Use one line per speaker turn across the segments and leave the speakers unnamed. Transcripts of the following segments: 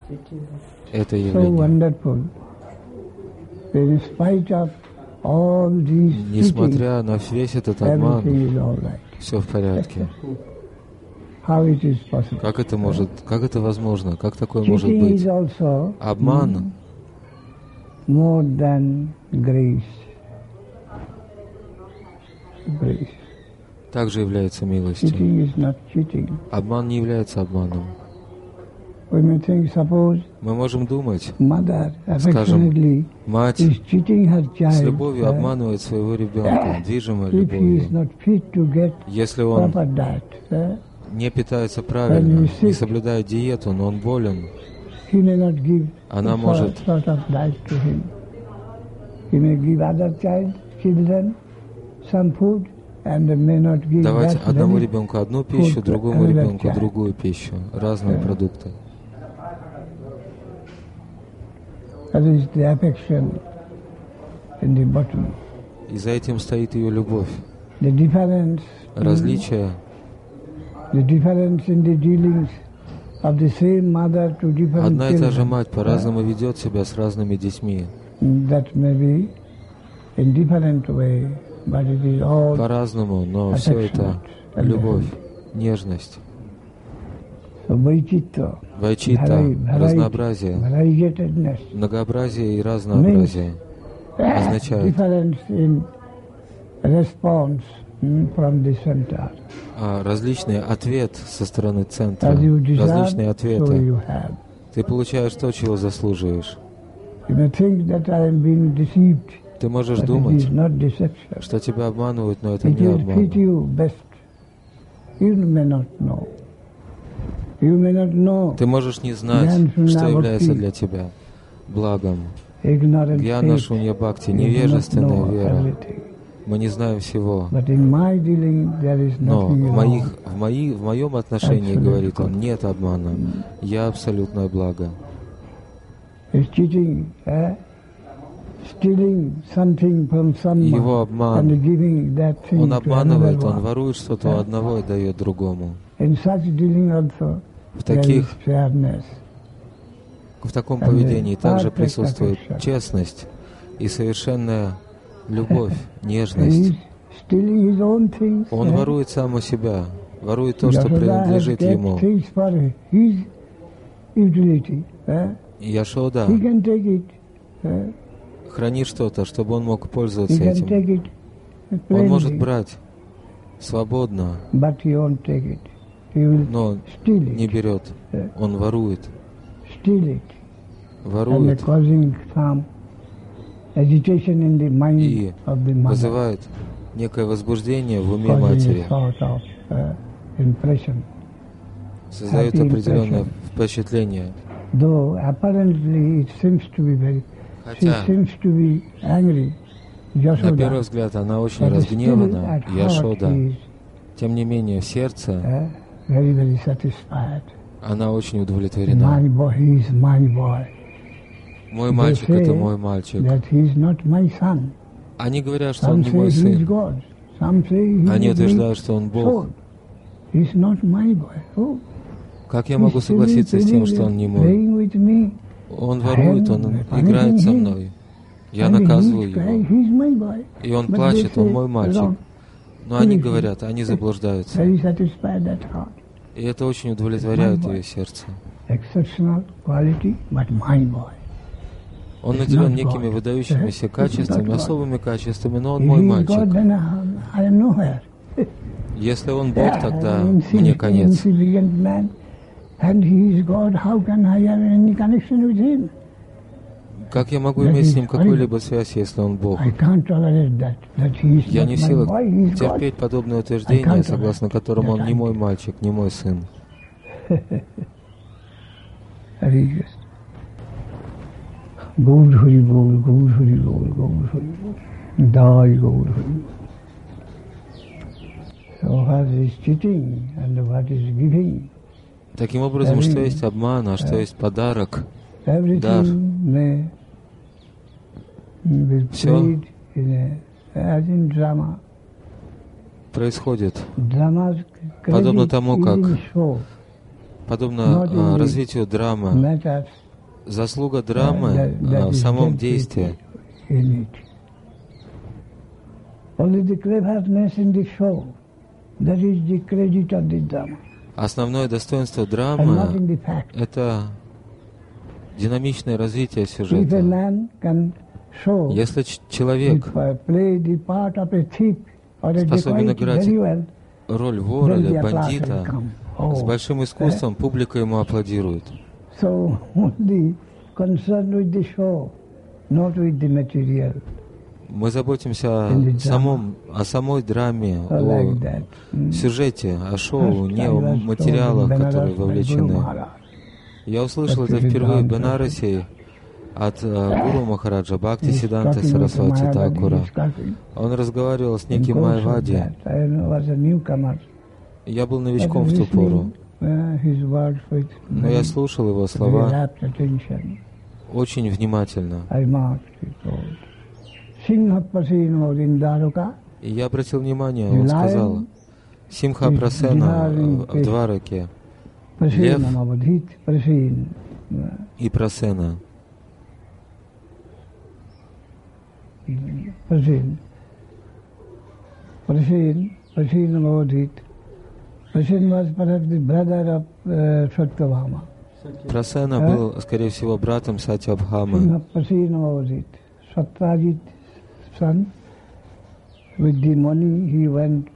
это
So
явление.
wonderful. In spite of all these cheating,
Несмотря на весь этот обман,
everything is all right.
все в порядке.
How it is possible?
Как это возможно? Как такое может
Cheating
быть?
is also
Обман
more than grace. Grace.
также является милостью.
Cheating is not cheating.
Обман не является обманом.
We may think, suppose
Мы можем думать,
mother
скажем,
affectionately
мать
is cheating her
с
child,
любовью обманывает своего ребенка, движимая
if he is
любовью.
not fit to get
Если он
proper diet,
не питается правильно, не соблюдает диету, но он болен,
he may not give
она
the
может
sort of diet to him. He may give other children some food and may not give
давать
that
одному
very
ребенку одну пищу,
food to
другому
another
ребенку
child.
другую пищу, разные продукты.
That is the affection in the bottom.
И за этим стоит ее любовь.
The difference
Различие,
in the dealings of the same mother to different
одна и та же
children,
мать по-разному ведет себя с разными детьми.
that may be in different way, but it is all
По-разному, но все это любовь, нежность,
Vaichitra,
вайчита, разнообразие,
variegatedness,
многообразие и разнообразие означает
difference in response from the center.
различный ответ со стороны центра,
As you deserve,
различные
so
ответы.
you have.
Ты получаешь то, чего заслуживаешь.
You may think that I am being deceived,
Ты можешь
but it
думать,
is not deception.
что тебя обманывают, но это
It
не
will fit
обман.
you best. You may not know. You may not know.
Ты можешь не знать, что является для тебя благом.
Ignorant
Гьяна
faith,
Шунья Бхакти,
you do not
невежественная
know
вера.
everything.
Мы не знаем всего.
But in my dealing, there is
Но
nothing wrong.
в моем отношении,
Absolute
говорит он,
good.
нет обмана. Я абсолютное благо.
Is cheating, stealing something from
Его
someone
обман,
and giving that thing
он
to
обманывает,
another
он
one.
ворует что-то у одного и дает другому.
In such dealing also,
В
there is
таких
fairness.
В таком поведении также
perfect
присутствует
affection.
честность и совершенная любовь,
He
нежность.
is stealing his own things.
Он ворует сам у себя, ворует то, что
Yashoda has
принадлежит
kept
ему.
things for his utility.
И Яшода
He can take it.
хранит что-то, чтобы он мог
He
пользоваться
can
этим.
take it
Он может
plainly,
брать свободно,
but he won't take it. He will
но
steal
не
it.
берет. Он ворует,
Steal it. And
ворует
causing some agitation in the mind
и
of the mother.
вызывает некое возбуждение в уме
Causing
матери,
a sort of impression.
создает
happy
определенное
impression.
впечатление.
Though apparently it seems to be she
Хотя
seems to be angry,
на первый
Yashoda,
взгляд она очень
but still
разгневана,
at heart
Яшода.
he is
Тем не менее, в сердце
very, very satisfied.
она очень удовлетворена.
My boy, he is my boy.
Мой мальчик —
say
это мой мальчик.
That he is not my son.
Они говорят, что он
Some
не
say
мой
he is
сын.
God. Some say he
Они
is
утверждают, что он Бог.
He is not my boy. Oh,
Как я могу согласиться с тем, что он не мой?
playing with me.
Он ворует, он играет со мной. Я наказываю его.
He is my boy.
И он
But
плачет,
they
он
say,
мой мальчик.
wrong.
Но они говорят, они заблуждаются.
Very satisfied at heart.
И это очень удовлетворяет ее сердце.
Exceptional quality, but my boy.
Он наделен некими выдающимися качествами, особыми качествами, но он
If
мой
he is
мальчик.
God, then I am nowhere.
Если он Бог, тогда
I'm
мне конец.
insignificant man, and he is God. How can I have any connection with him?
Как я могу иметь с ним какую-либо связь, если он Бог?
I can't tolerate that he is
Я
not
не в
my
силах
boy, he is God.
терпеть подобное утверждение, согласно которому он не мой мальчик, не мой сын.
Hare Krishna. Gaur Hari Bol, Gaur Hari Bol, Gaur Hari Bol. Dai Gaur Hari Bol. So what is cheating and what is giving?
Таким образом, что есть обман, а что есть подарок, дар.
Everything may be
Всё
played as in drama.
происходит
Dramas
подобно тому, как
show.
подобно развитию драмы.
matters
Заслуга драмы в самом действии.
in it. Only the cleverness in the show, that is the credit of the drama.
Основное достоинство
And not in
драмы
the fact.
— это динамичное развитие
If a
сюжета.
man can show,
Если человек
play the part of a thief or a
способен
dacoit
играть
very well,
роль вора
then
или
the applause will
бандита
come.
с большим искусством, публика ему аплодирует.
So only concerned with the show, not with the material.
Мы заботимся о самой драме,
So like that.
о сюжете, о шоу,
First
не
I
о
was told in
материалах, которые
Benares by
вовлечены.
Guru Maharaj.
Я услышал это впервые в Бенарасе от Гуру Махараджа Бхакти
He's
Сиданта
talking with
Сарасвати
Mayavadi
Такура.
discussing.
Он разговаривал с
In
неким
course of
Майавади.
that, I was a newcomer.
Я был
But
новичком в ту пору,
listening, his words with
но я слушал его
very
слова
rapt attention.
очень внимательно.
I marked, he told. Singha Pasino Rindaruka,
И я обратил внимание, он сказал, Симха Прасена в Двараке
Pasino Mavadhit, Pasin.
и Прасена.
Pasin. Pasin Mavadhit. Pasin was perhaps the brother of Satyabhama.
Прасена был, скорее всего, братом Сатьябхамы.
Singha Pasino Mavadhit. Satyajit's son. With the money he went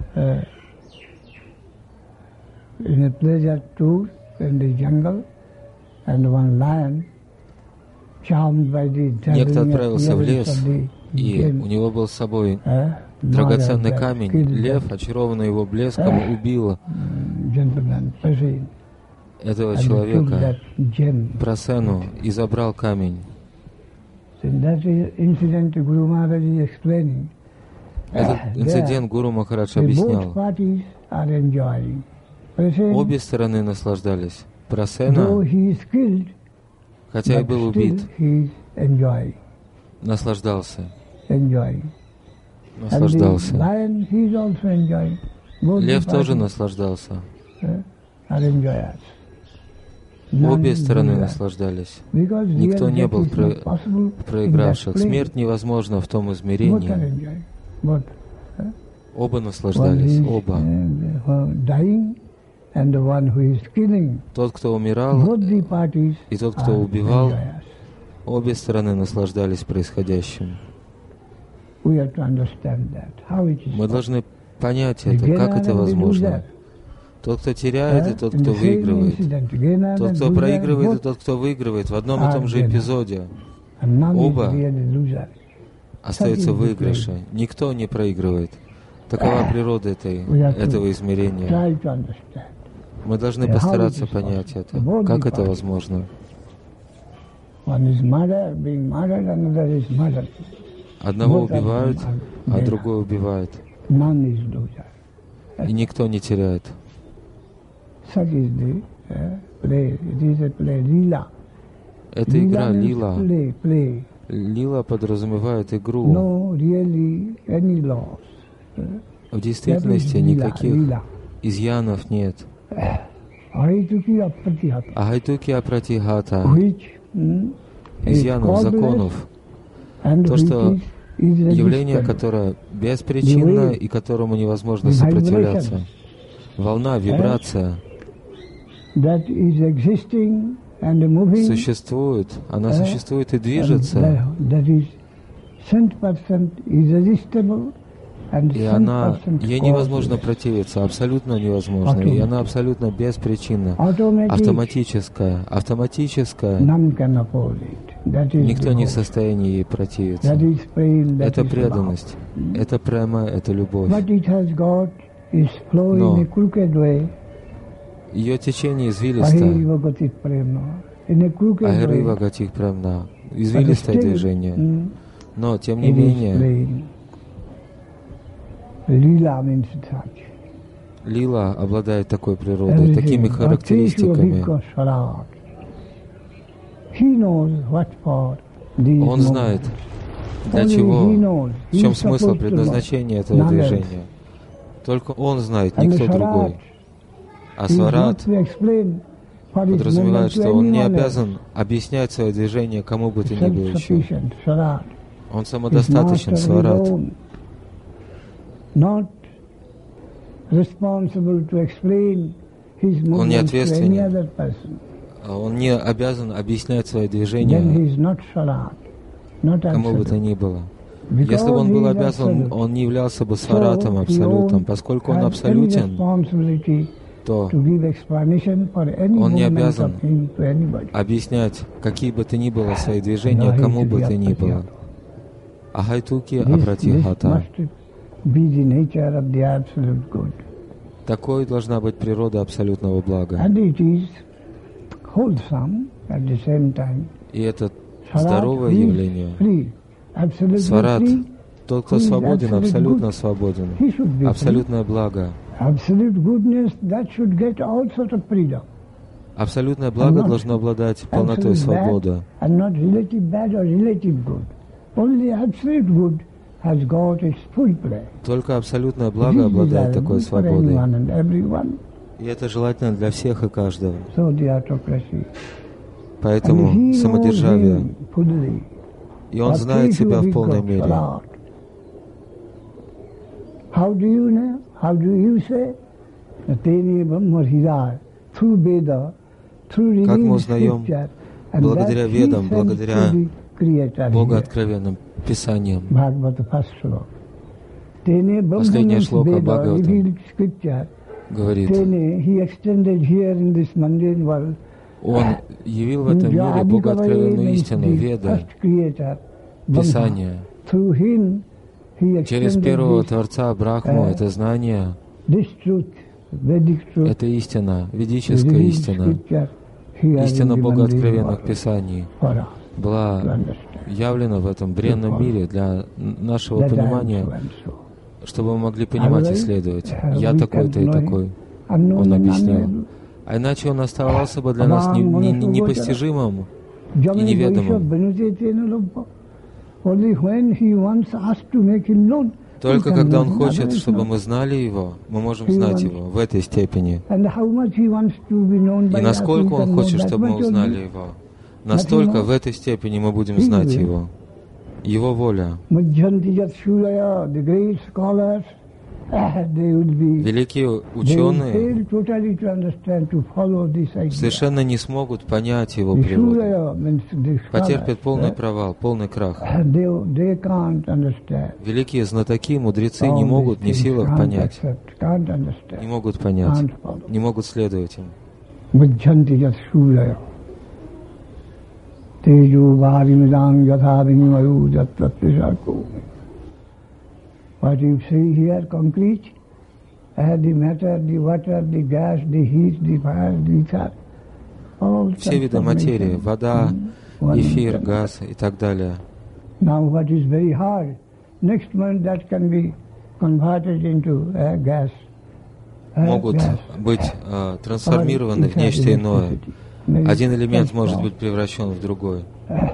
in a pleasure tour in the jungle, and one lion, charmed by the
Некто
dazzling
отправился в
appearance
лес,
of the
и
gem,
у него был с собой драгоценный камень. Лев, очарованный его блеском, убил
gentleman Prasin,
этого
and took
человека,
that gem.
Прасену, и забрал камень.
In that incident, Guru Maharaj is explaining.
Этот инцидент Гуру Махарадж
Both
объяснял.
parties are enjoying. Prasin,
Обе стороны наслаждались.
though
Прасена,
he is killed,
хотя и
but
был
still
убит,
he is enjoying.
наслаждался.
And the
Наслаждался.
lion, he is also enjoying. Both the
Лев тоже
parties,
наслаждался.
are enjoyers. None
Обе стороны
loser.
наслаждались.
Because
Никто
real
не
death
был
is not possible in that
проигравших.
plane.
Смерть невозможна в том
Both are
измерении.
enjoying. Both.
Оба
One
наслаждались,
is
оба.
dying and the one who is killing.
Тот, кто умирал,
Both the parties
и тот, кто
are
убивал,
enjoyers.
обе стороны наслаждались происходящим.
We have to understand that. How it is
Мы
possible.
должны понять
The
это,
gainer
как
and
это
the
возможно.
loser.
Тот, кто теряет, и тот,
In
кто
the same
выигрывает.
incident, gainer
Тот,
and
кто
loser,
проигрывает, и
both
тот, кто выигрывает в одном и том же эпизоде,
and none
оба
is really loser.
остаются в выигрыше. Никто не проигрывает. Такова природа этого измерения.
Try to understand.
Мы должны постараться понять это. Как это возможно?
One is being murdered, another is murdered.
Одного
Both of them
убивают,
are
а
gainer.
другой убивает.
None is loser.
И никто не теряет.
Such is the play. It is a play. Lila.
Это игра
means
лила.
Play.
Лила подразумевает игру.
No really any laws.
В действительности
That is
никаких
lila.
изъянов нет.
Ahituki apratihata.
Агайтуки апратихата,
Which is
изъянов,
causeless
законов,
and
то,
which
что
is
явление,
irresistible.
которое беспричинно и которому невозможно
The
сопротивляться.
vibration.
Волна, вибрация
That is existing and moving.
существует, она существует и движется,
That is 100% irresistible and
и она,
100%
ей невозможно
causeless.
противиться, абсолютно невозможно, и она абсолютно беспричинна, автоматическая,
None can oppose it. That is
никто не в
devotion.
состоянии ей противиться.
That is pain, that
Это
is
преданность, это према, это любовь.
love. But it has got its flow
Но
in a crooked way.
Ее течение извилисто,
Ahiriva gatit prema. In a crooked
Агирива
way.
Гатих Премна,
But
извилистое
still,
движение. Но, тем не
it is
менее,
plain. Lila means such.
Лила обладает такой природой, такими характеристиками.
He knows what for these
Он знает, для
Only
чего,
he knows.
в чем
He is
смысл,
supposed to
предназначение этого
know.
движения. Только он знает,
And
никто
the
другой. А сварат подразумевает, что он не обязан объяснять свое движение кому бы то ни было еще. Он самодостаточен, сварат. Он не ответственен. Он не обязан объяснять свое движение кому бы то ни было. Если бы он был обязан, он не являлся бы сваратом, абсолютом. Поскольку он абсолютен, то он не обязан объяснять какие бы то ни было свои движения кому бы то ни было. Ахайтуки апратихата. Такой должна быть природа абсолютного блага. И это здоровое явление. Сварат, тот, кто свободен, абсолютно свободен. Абсолютное благо. Абсолютное благо должно обладать полнотой свободы. Только абсолютное благо обладает такой свободой. И это желательно для всех и каждого. Поэтому самодержавие. И он знает себя в полной мере. Как мы узнаем? Благодаря Ведам, благодаря богооткровенным Писаниям. Последняя шлока Бхагаватам говорит: Он явил в этом мире богооткровенную истину, Веда, Писание. Через первого Творца Брахму это знание, это истина, ведическая истина, истина богооткровенных Писаний была явлена в этом бренном мире для нашего понимания, чтобы мы могли понимать и исследовать. Я такой-то и такой, он объяснил. А иначе он оставался бы для нас непостижимым и неведомым. Только когда он хочет, чтобы мы знали его, мы можем знать его в этой степени. И насколько он хочет, чтобы мы узнали его, настолько в этой степени мы будем знать его. Его воля. Великие ученые совершенно не смогут понять его природу, потерпят полный провал, полный крах. Великие знатоки, мудрецы не могут, не в силах понять, не могут понять, не могут следовать им. What you see here, concrete, the matter, the water, the gas, the heat, the fire, the ether, all все виды материи, вода, эфир, газ и так далее.
Now what is very hard, next month that can be converted into gas.
Могут быть трансформированы в нечто иное. Один элемент может быть превращен в другой.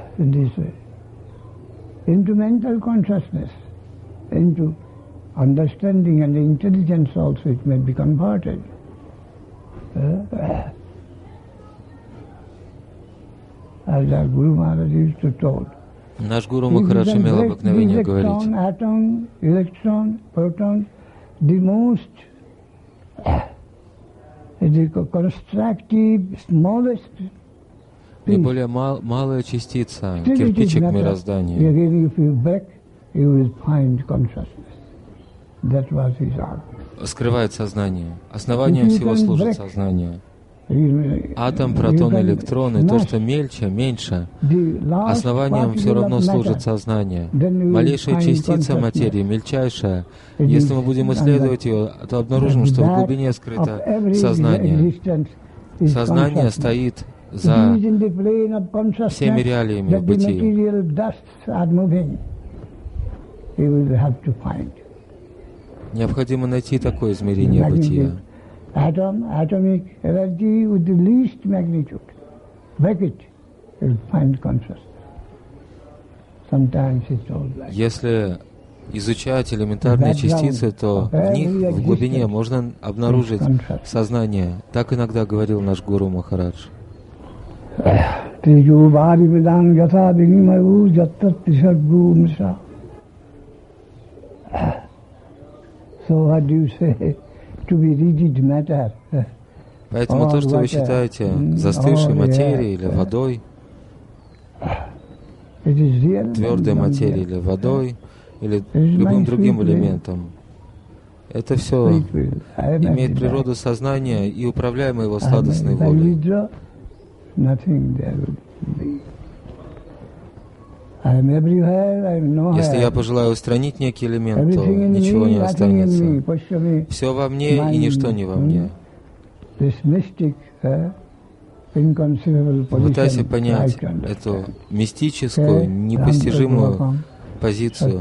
Into mental consciousness. Into understanding and intelligence also it may be converted. As our Guru Maharaj used to told.
Наш Гуру Махарадж имел обыкновение говорить:
atom, electron, proton, the most constructive, smallest,
наиболее малая частица, кирпичик мироздания,
you will find consciousness. That was his argument.
Скрывает сознание. Основанием всего служит сознание. Атом, протон, электрон и то, что мельче, меньше, основанием все равно служит сознание. Малейшая частица материи, мельчайшая, если мы будем исследовать ее, то обнаружим, что в глубине скрыто сознание. Сознание стоит за всеми реалиями бытия. Необходимо найти такое измерение бытия. Если изучать элементарные частицы, то в них, в глубине, можно обнаружить сознание. Так иногда говорил наш Гуру Махарадж. Поэтому то, что вы считаете застывшей материей или водой, твердой материей или водой, или любым другим элементом, это все имеет природу сознания и управляемо его сладостной волей. Если я пожелаю устранить некий элемент, то ничего не останется. Все во мне и ничто не во мне. Попытайся понять эту мистическую, непостижимую позицию,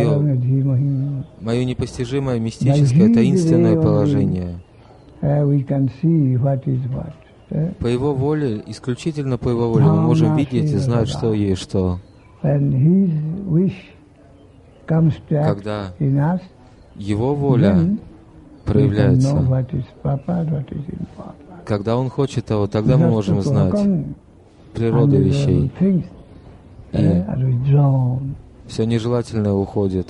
мое непостижимое, мистическое, таинственное положение. По Его воле, исключительно по Его воле, мы можем видеть и знать, что есть что. Когда Его воля проявляется, когда Он хочет того, тогда мы можем знать природу вещей. И все нежелательное уходит.